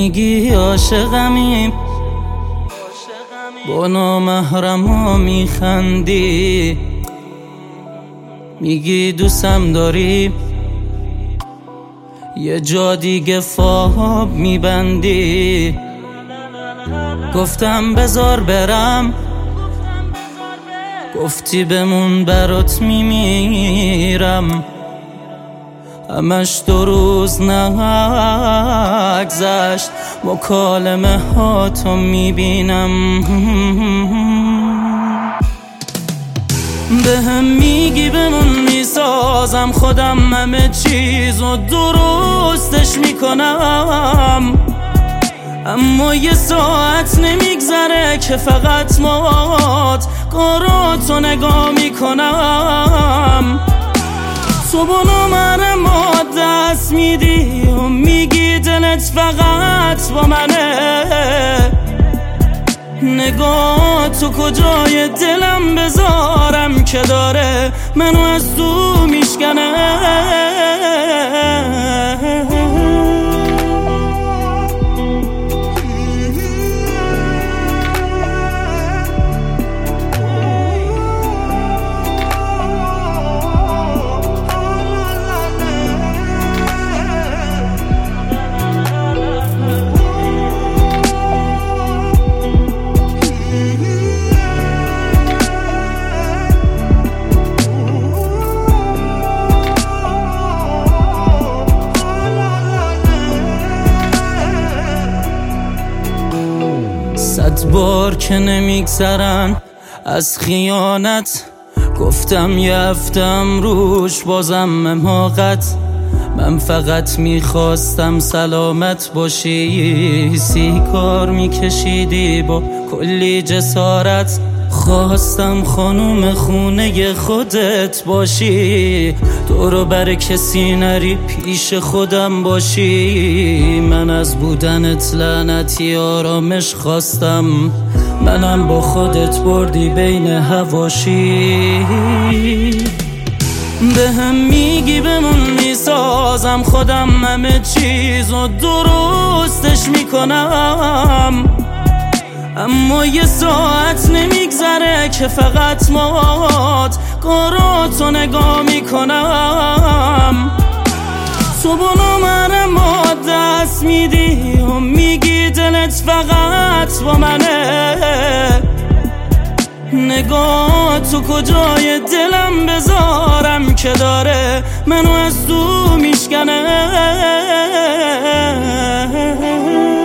میگی عاشقمی، با نامحرما میخندی، میگی دوستم داری، یه جا دیگه خواب میبندی. گفتم بذار برم، گفتی بمون برات میمیرم. همش 2 روز نگذشت مکالمه هاتو میبینم. بهم میگی بمون، میسازم خودم همه چیزو درستش میکنم، اما یه ساعت نمیگذره که فقط کاراتو نگاه میکنم. تو با نامحرما دست میدی و میگی دلت فقط با منه. نگاه تو کجای دلم بذارم که داره منو از تو میشکنه. صد بار که نمیگذرن از خیانت، گفتم یه هفتم روش بازم حماقت. من فقط میخواستم سلامت باشی، سیگار میکشیدی با کلی جسارت. خواستم خانوم خونه خودت باشی، دورو بر کسی نری پیش خودم باشی. من از بودنت لعنتی آرامش خواستم، منم با خودت بردی بین حواشی. بهم میگی بمون، میسازم خودم همه چیزو درستش میکنم، اما یه ساعت نمیگذره که فقط کاراتو نگاه میکنم. تو با نامحرما دست میدی و میگی دلت فقط با منه. نگاه تو کجای دلم بذارم که داره منو از تو میشکنه.